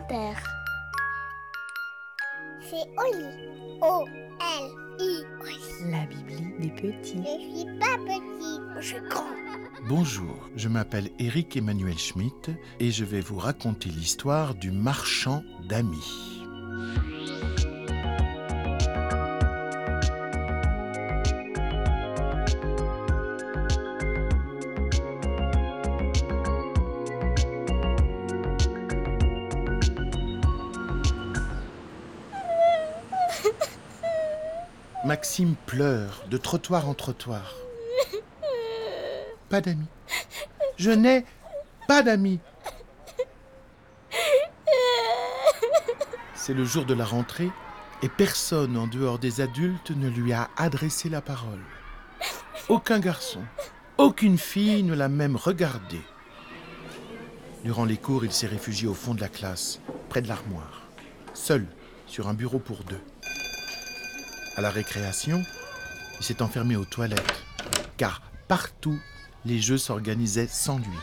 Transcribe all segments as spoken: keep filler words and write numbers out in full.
élémentaire. C'est Oli. O L I. La Bibli des petits. Je suis pas petit, je suis grand. Bonjour, je m'appelle Éric Emmanuel Schmitt et je vais vous raconter l'histoire du marchand d'amis. Maxime pleure de trottoir en trottoir. Pas d'amis. Je n'ai pas d'amis. C'est le jour de la rentrée et personne en dehors des adultes ne lui a adressé la parole. Aucun garçon, aucune fille ne l'a même regardé. Durant les cours, il s'est réfugié au fond de la classe, près de l'armoire, seul sur un bureau pour deux. À la récréation, il s'est enfermé aux toilettes, car partout, les jeux s'organisaient sans lui.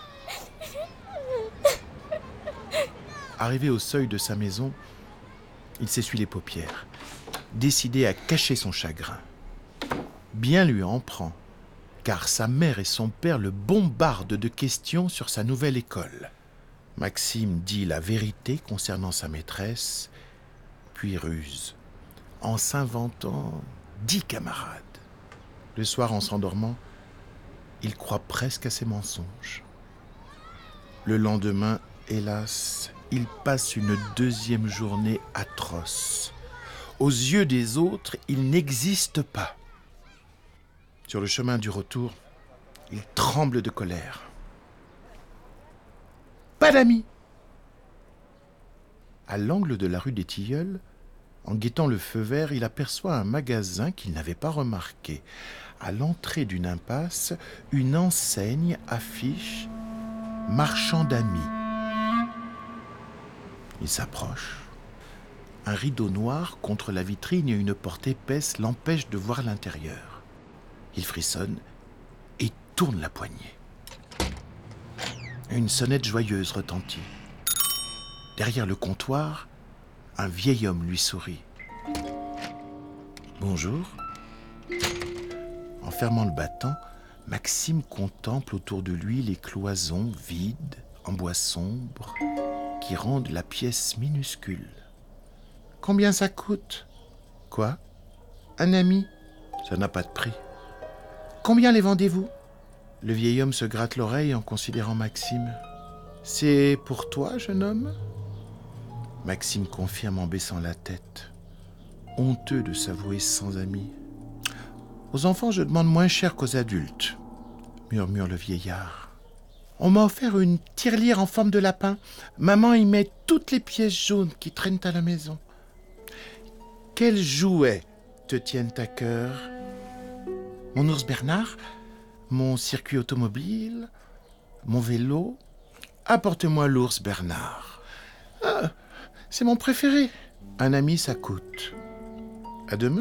Arrivé au seuil de sa maison, il s'essuie les paupières, décidé à cacher son chagrin. Bien lui en prend, car sa mère et son père le bombardent de questions sur sa nouvelle école. Maxime dit la vérité concernant sa maîtresse, puis ruse, en s'inventant dix camarades. Le soir, en s'endormant, il croit presque à ses mensonges. Le lendemain, hélas, il passe une deuxième journée atroce. Aux yeux des autres, il n'existe pas. Sur le chemin du retour, il tremble de colère. Pas d'amis! À l'angle de la rue des Tilleuls, en guettant le feu vert, il aperçoit un magasin qu'il n'avait pas remarqué. À l'entrée d'une impasse, une enseigne affiche « Marchand d'amis ». Il s'approche. Un rideau noir contre la vitrine et une porte épaisse l'empêchent de voir l'intérieur. Il frissonne et tourne la poignée. Une sonnette joyeuse retentit. Derrière le comptoir, un vieil homme lui sourit. « Bonjour ». En fermant le battant, Maxime contemple autour de lui les cloisons vides, en bois sombre, qui rendent la pièce minuscule. « Combien ça coûte ?»« Quoi ? Un ami ? Ça n'a pas de prix. »« Combien les vendez-vous ?» Le vieil homme se gratte l'oreille en considérant Maxime. « C'est pour toi, jeune homme ?» Maxime confirme en baissant la tête, honteux de s'avouer sans amis. « Aux enfants, je demande moins cher qu'aux adultes, » murmure le vieillard. « On m'a offert une tirelire en forme de lapin. Maman y met toutes les pièces jaunes qui traînent à la maison. » « Quels jouets te tiennent à cœur ? Mon ours Bernard, mon circuit automobile, mon vélo. Apporte-moi l'ours Bernard. Ah, c'est mon préféré. Un ami, ça coûte. À demain. »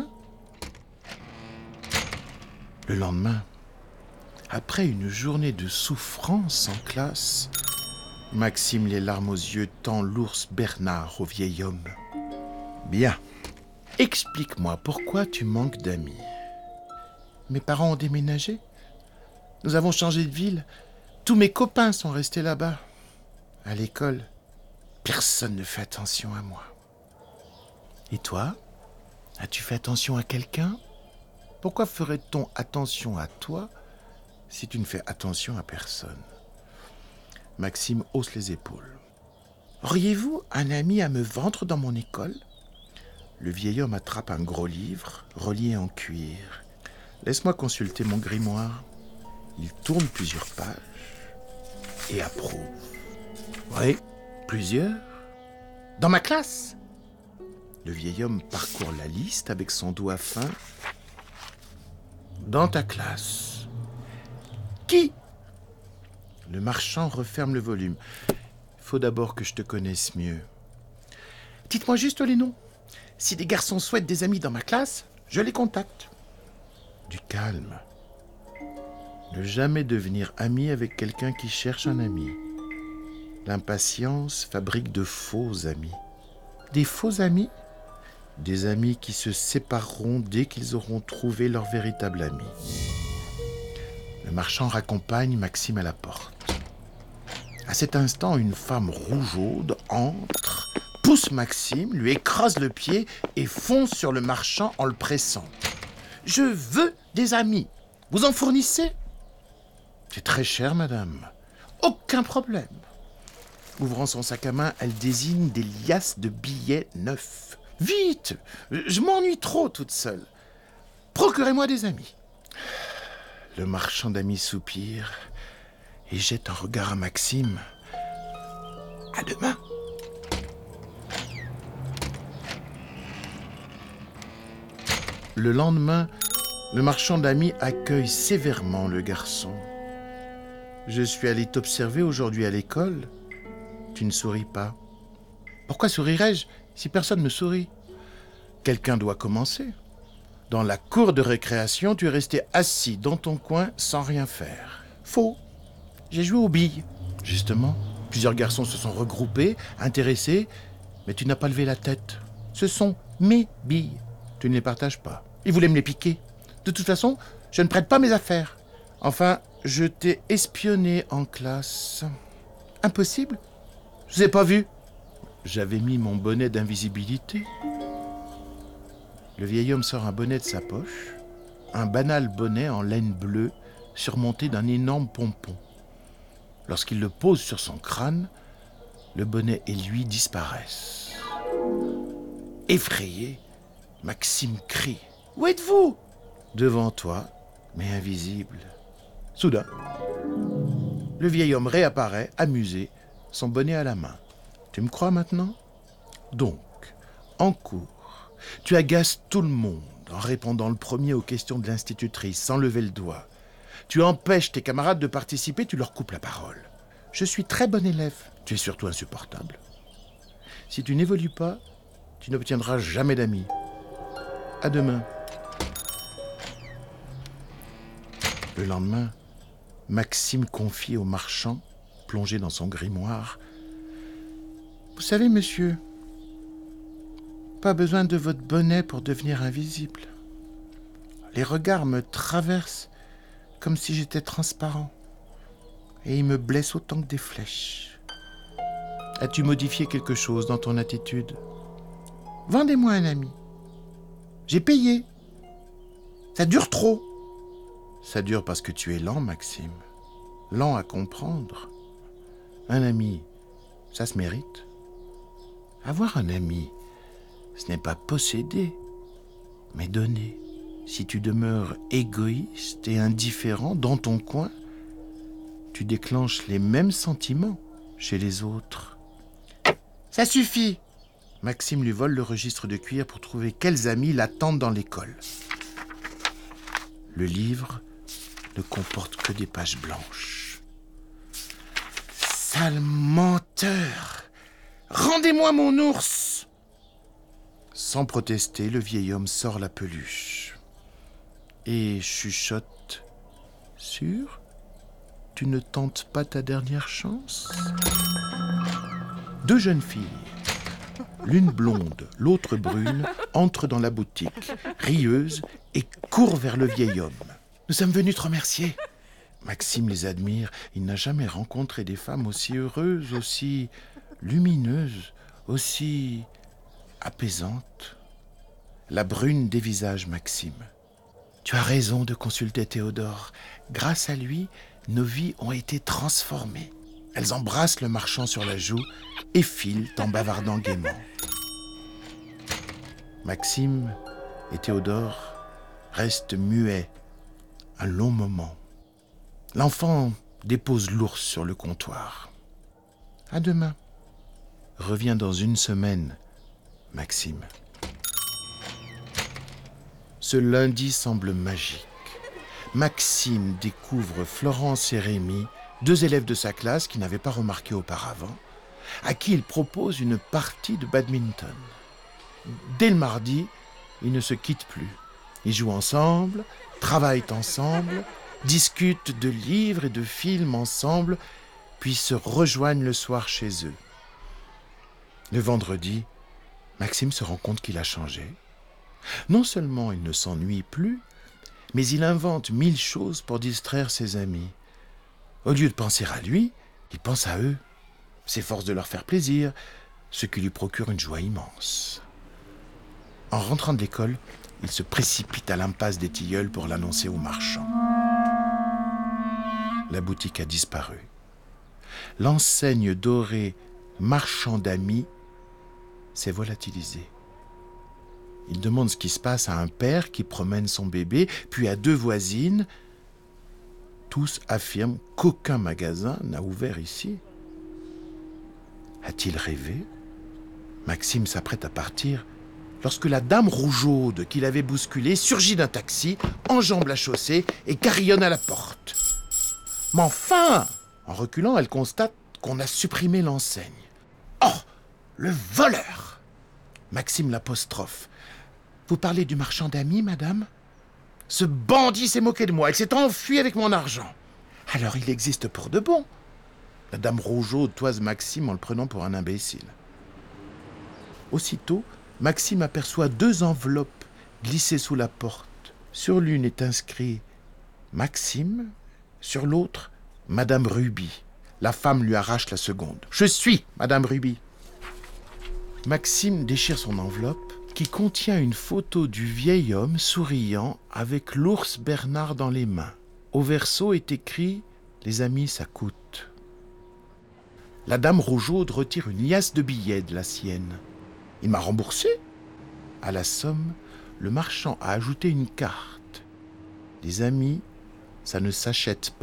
Le lendemain, après une journée de souffrance en classe, Maxime, les larmes aux yeux, tend l'ours Bernard au vieil homme. « Bien, explique-moi pourquoi tu manques d'amis. » Mes parents ont déménagé. Nous avons changé de ville. Tous mes copains sont restés là-bas. À l'école, personne ne fait attention à moi. Et toi, as-tu fait attention à quelqu'un ? Pourquoi ferait-on attention à toi si tu ne fais attention à personne ? Maxime hausse les épaules. Auriez-vous un ami à me vendre dans mon école ? Le vieil homme attrape un gros livre, relié en cuir. Laisse-moi consulter mon grimoire. Il tourne plusieurs pages et approuve. Oui, plusieurs. Dans ma classe ? Le vieil homme parcourt la liste avec son doigt fin. Dans ta classe. Qui ? Le marchand referme le volume. Il faut d'abord que je te connaisse mieux. Dites-moi juste les noms. Si des garçons souhaitent des amis dans ma classe, je les contacte. Du calme. Ne jamais devenir ami avec quelqu'un qui cherche un ami. L'impatience fabrique de faux amis. Des faux amis ? Des amis qui se sépareront dès qu'ils auront trouvé leur véritable ami. Le marchand raccompagne Maxime à la porte. À cet instant, une femme rougeaude entre, pousse Maxime, lui écrase le pied et fonce sur le marchand en le pressant. « Je veux des amis. Vous en fournissez ?»« C'est très cher, madame. »« Aucun problème. » Ouvrant son sac à main, elle désigne des liasses de billets neufs. « Vite! Je m'ennuie trop toute seule. Procurez-moi des amis. » Le marchand d'amis soupire et jette un regard à Maxime. « À demain !» Le lendemain, le marchand d'amis accueille sévèrement le garçon. « Je suis allé t'observer aujourd'hui à l'école. Tu ne souris pas. »« Pourquoi sourirais-je si personne ne sourit ? Quelqu'un doit commencer. Dans la cour de récréation, tu es resté assis dans ton coin sans rien faire. Faux. J'ai joué aux billes. » Justement, plusieurs garçons se sont regroupés, intéressés, mais tu n'as pas levé la tête. Ce sont mes billes. Tu ne les partages pas. Ils voulaient me les piquer. De toute façon, je ne prête pas mes affaires. Enfin, je t'ai espionné en classe. Impossible. Je ne vous ai pas vu. J'avais mis mon bonnet d'invisibilité. Le vieil homme sort un bonnet de sa poche, un banal bonnet en laine bleue surmonté d'un énorme pompon. Lorsqu'il le pose sur son crâne, le bonnet et lui disparaissent. Effrayé, Maxime crie « Où êtes-vous » Devant toi, mais invisible. Soudain, le vieil homme réapparaît, amusé, son bonnet à la main. Tu me crois maintenant ? Donc, en cours, tu agaces tout le monde en répondant le premier aux questions de l'institutrice sans lever le doigt. Tu empêches tes camarades de participer, tu leur coupes la parole. Je suis très bon élève. Tu es surtout insupportable. Si tu n'évolues pas, tu n'obtiendras jamais d'amis. À demain. Le lendemain, Maxime confie au marchand, plongé dans son grimoire. « Vous savez, monsieur, pas besoin de votre bonnet pour devenir invisible. Les regards me traversent comme si j'étais transparent, et ils me blessent autant que des flèches. As-tu modifié quelque chose dans ton attitude ? Vendez-moi un ami. J'ai payé. Ça dure trop. » Ça dure parce que tu es lent, Maxime. Lent à comprendre. Un ami, ça se mérite. Avoir un ami, ce n'est pas posséder, mais donner. Si tu demeures égoïste et indifférent dans ton coin, tu déclenches les mêmes sentiments chez les autres. Ça suffit ! Maxime lui vole le registre de cuir pour trouver quels amis l'attendent dans l'école. Le livre ne comporte que des pages blanches. Sale menteur ! Rendez-moi mon ours ! Sans protester, le vieil homme sort la peluche et chuchote. Sûr ? Tu ne tentes pas ta dernière chance ? Deux jeunes filles, l'une blonde, l'autre brune, entrent dans la boutique, rieuses, et courent vers le vieil homme. « Nous sommes venus te remercier. » Maxime les admire. Il n'a jamais rencontré des femmes aussi heureuses, aussi lumineuses, aussi apaisantes. La brune dévisage Maxime. « Tu as raison de consulter Théodore. Grâce à lui, nos vies ont été transformées. » Elles embrassent le marchand sur la joue et filent en bavardant gaiement. Maxime et Théodore restent muets un long moment. L'enfant dépose l'ours sur le comptoir. « À demain. Reviens dans une semaine, Maxime. » Ce lundi semble magique. Maxime découvre Florence et Rémi, deux élèves de sa classe qu'il n'avait pas remarqués auparavant, à qui il propose une partie de badminton. Dès le mardi, ils ne se quittent plus. Ils jouent ensemble, travaillent ensemble, discutent de livres et de films ensemble, puis se rejoignent le soir chez eux. Le vendredi, Maxime se rend compte qu'il a changé. Non seulement il ne s'ennuie plus, mais il invente mille choses pour distraire ses amis. Au lieu de penser à lui, il pense à eux, s'efforce de leur faire plaisir, ce qui lui procure une joie immense. En rentrant de l'école, il se précipite à l'impasse des Tilleuls pour l'annoncer aux marchands. La boutique a disparu. L'enseigne dorée Marchand d'amis s'est volatilisée. Il demande ce qui se passe à un père qui promène son bébé, puis à deux voisines. Tous affirment qu'aucun magasin n'a ouvert ici. A-t-il rêvé ? Maxime s'apprête à partir lorsque la dame rougeaude qu'il avait bousculée surgit d'un taxi, enjambe la chaussée et carillonne à la porte. Mais enfin ! En reculant, elle constate qu'on a supprimé l'enseigne. Oh, le voleur ! Maxime l'apostrophe. « Vous parlez du marchand d'amis, madame ? Ce bandit s'est moqué de moi, il s'est enfui avec mon argent. Alors il existe pour de bon. » La dame rougeaude toise Maxime en le prenant pour un imbécile. Aussitôt, Maxime aperçoit deux enveloppes glissées sous la porte. Sur l'une est inscrit « Maxime », sur l'autre « Madame Ruby ». La femme lui arrache la seconde. « Je suis Madame Ruby ». Maxime déchire son enveloppe qui contient une photo du vieil homme souriant avec l'ours Bernard dans les mains. Au verso est écrit « Les amis, ça coûte ». La dame rougeaude retire une liasse de billets de la sienne. « Il m'a remboursé ?» À la somme, le marchand a ajouté une carte. « Les amis, ça ne s'achète pas ».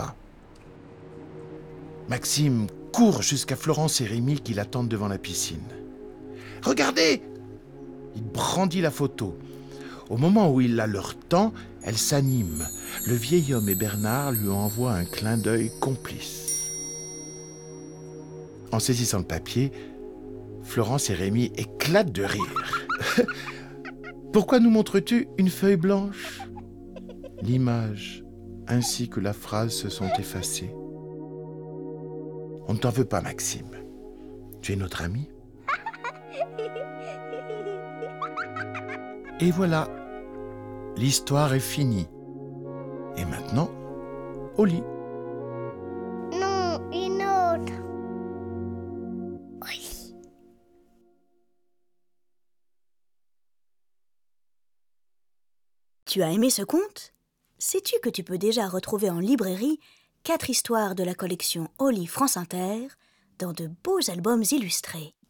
Maxime court jusqu'à Florence et Rémi qui l'attendent devant la piscine. « Regardez !» Il brandit la photo. Au moment où il la leur tend, elle s'anime. Le vieil homme et Bernard lui envoient un clin d'œil complice. En saisissant le papier, Florence et Rémi éclatent de rire. « Pourquoi nous montres-tu une feuille blanche ?» L'image ainsi que la phrase se sont effacées. « On ne t'en veut pas, Maxime. Tu es notre ami. » Et voilà, l'histoire est finie. Et maintenant, au lit. Non, une autre. Oui. Tu as aimé ce conte ? Sais-tu que tu peux déjà retrouver en librairie quatre histoires de la collection Oli France Inter dans de beaux albums illustrés ?